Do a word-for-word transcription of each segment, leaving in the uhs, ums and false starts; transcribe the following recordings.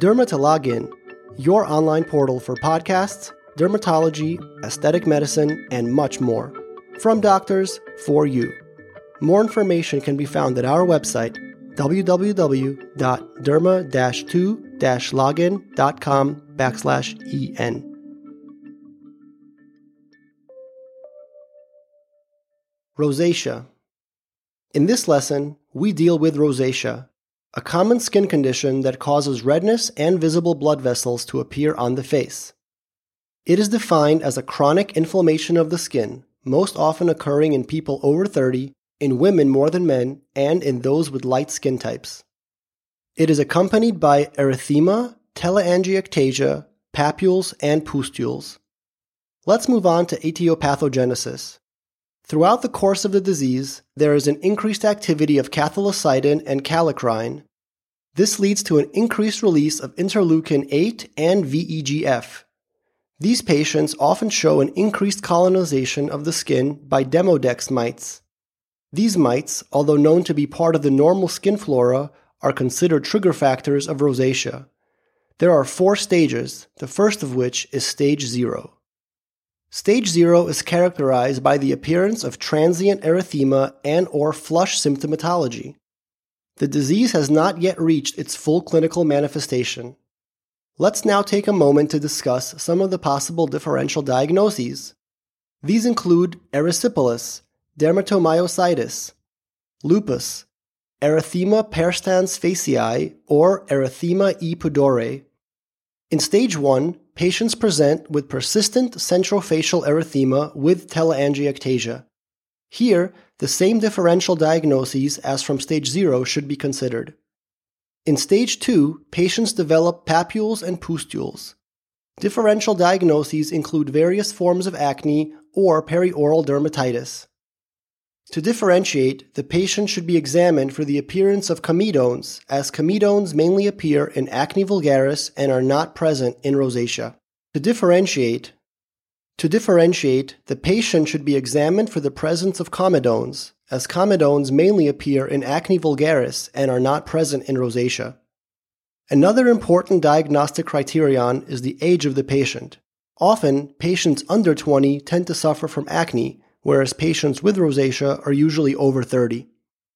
Dermatologin, your online portal for podcasts, dermatology, aesthetic medicine, and much more. From doctors, for you. More information can be found at our website, www.derma two login.com backslash en. Rosacea. In this lesson, we deal with rosacea, a common skin condition that causes redness and visible blood vessels to appear on the face. It is defined as a chronic inflammation of the skin, most often occurring in people over thirty, in women more than men, and in those with light skin types. It is accompanied by erythema, telangiectasia, papules, and pustules. Let's move on to etiopathogenesis. Throughout the course of the disease, there is an increased activity of cathelicidin and kallikrein. This leads to an increased release of interleukin eight and V E G F. These patients often show an increased colonization of the skin by Demodex mites. These mites, although known to be part of the normal skin flora, are considered trigger factors of rosacea. There are four stages, the first of which is stage zero. Stage zero is characterized by the appearance of transient erythema and or flush symptomatology. The disease has not yet reached its full clinical manifestation. Let's now take a moment to discuss some of the possible differential diagnoses. These include erysipelas, dermatomyositis, lupus, erythema perstans faciei, or erythema e pudore. In stage one, patients present with persistent centrofacial erythema with telangiectasia. Here, the same differential diagnoses as from stage zero should be considered. In stage two, patients develop papules and pustules. Differential diagnoses include various forms of acne or perioral dermatitis. To differentiate, the patient should be examined for the appearance of comedones, as comedones mainly appear in acne vulgaris and are not present in rosacea. To differentiate, to differentiate, the patient should be examined for the presence of comedones, as comedones mainly appear in acne vulgaris and are not present in rosacea. Another important diagnostic criterion is the age of the patient. Often, patients under twenty tend to suffer from acne, whereas patients with rosacea are usually over thirty.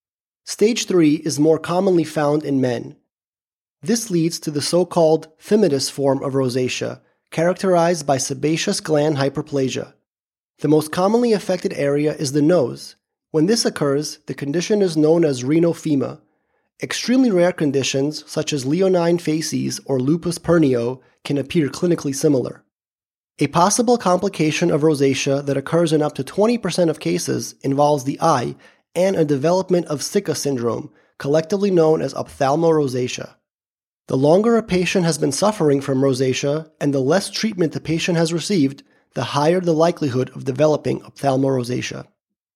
Stage three is more commonly found in men. This leads to the so-called phimosis form of rosacea, characterized by sebaceous gland hyperplasia. The most commonly affected area is the nose. When this occurs, the condition is known as rhinophima. Extremely rare conditions, such as leonine facies or lupus pernio, can appear clinically similar. A possible complication of rosacea that occurs in up to twenty percent of cases involves the eye and a development of Sicca syndrome, collectively known as ophthalmorosacea. The longer a patient has been suffering from rosacea and the less treatment the patient has received, the higher the likelihood of developing ophthalmorosacea.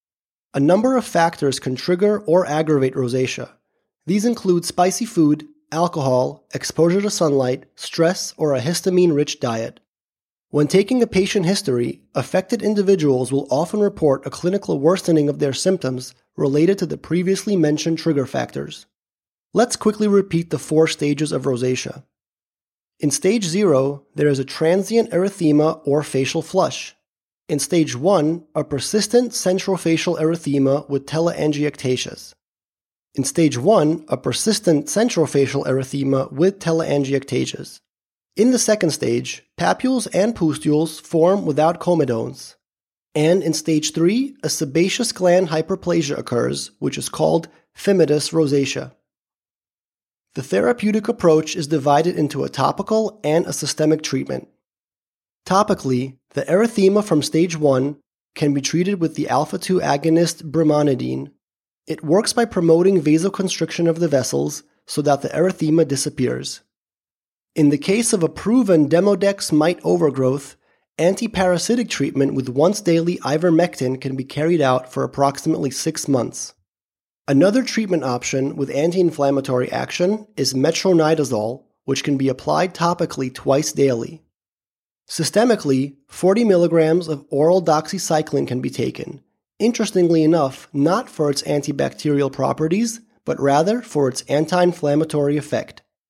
A number of factors can trigger or aggravate rosacea. These include spicy food, alcohol, exposure to sunlight, stress, or a histamine-rich diet. When taking a patient history, affected individuals will often report a clinical worsening of their symptoms related to the previously mentioned trigger factors. Let's quickly repeat the four stages of rosacea. In stage zero, there is a transient erythema or facial flush. In stage one, a persistent centrofacial erythema with telangiectasias. In stage one, a persistent centrofacial erythema with telangiectasias. In the second stage, papules and pustules form without comedones. And in stage three, a sebaceous gland hyperplasia occurs, which is called phimosis rosacea. The therapeutic approach is divided into a topical and a systemic treatment. Topically, the erythema from stage one can be treated with the alpha two agonist brimonidine. It works by promoting vasoconstriction of the vessels so that the erythema disappears. In the case of a proven Demodex mite overgrowth, antiparasitic treatment with once-daily ivermectin can be carried out for approximately six months. Another treatment option with anti-inflammatory action is metronidazole, which can be applied topically twice daily. Systemically, forty milligrams of oral doxycycline can be taken, interestingly enough, not for its antibacterial properties, but rather for its anti-inflammatory effect.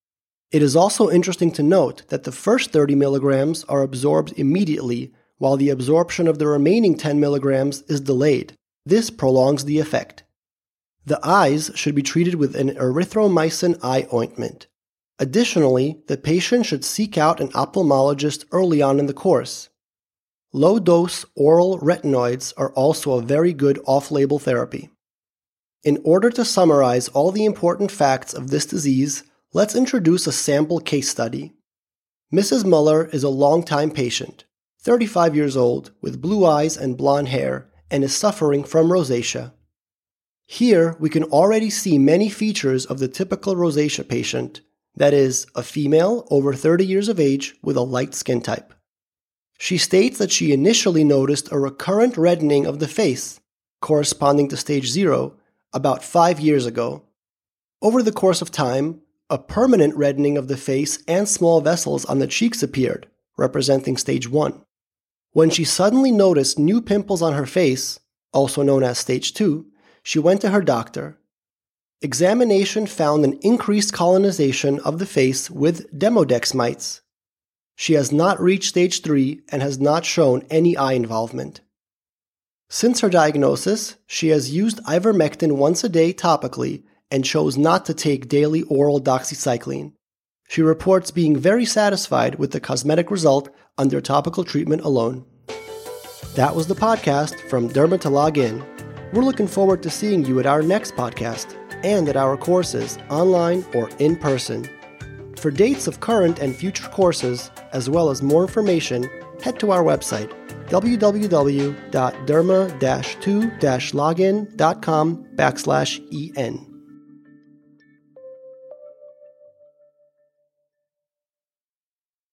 It is also interesting to note that the first thirty milligrams are absorbed immediately, while the absorption of the remaining ten milligrams is delayed. This prolongs the effect. The eyes should be treated with an erythromycin eye ointment. Additionally, the patient should seek out an ophthalmologist early on in the course. Low-dose oral retinoids are also a very good off-label therapy. In order to summarize all the important facts of this disease, let's introduce a sample case study. Missus Muller is a longtime patient, thirty-five years old, with blue eyes and blonde hair, and is suffering from rosacea. Here, we can already see many features of the typical rosacea patient, that is, a female over thirty years of age with a light skin type. She states that she initially noticed a recurrent reddening of the face, corresponding to stage zero, about five years ago. Over the course of time, a permanent reddening of the face and small vessels on the cheeks appeared, representing stage one. When she suddenly noticed new pimples on her face, also known as stage two, she went to her doctor. Examination found an increased colonization of the face with Demodex mites. She has not reached stage three and has not shown any eye involvement. Since her diagnosis, she has used ivermectin once a day topically and chose not to take daily oral doxycycline. She reports being very satisfied with the cosmetic result under topical treatment alone. That was the podcast from Dermatologin. We're looking forward to seeing you at our next podcast and at our courses, online or in person. For dates of current and future courses, as well as more information, head to our website, w w w dot derma dash two dash login dot com backslash en.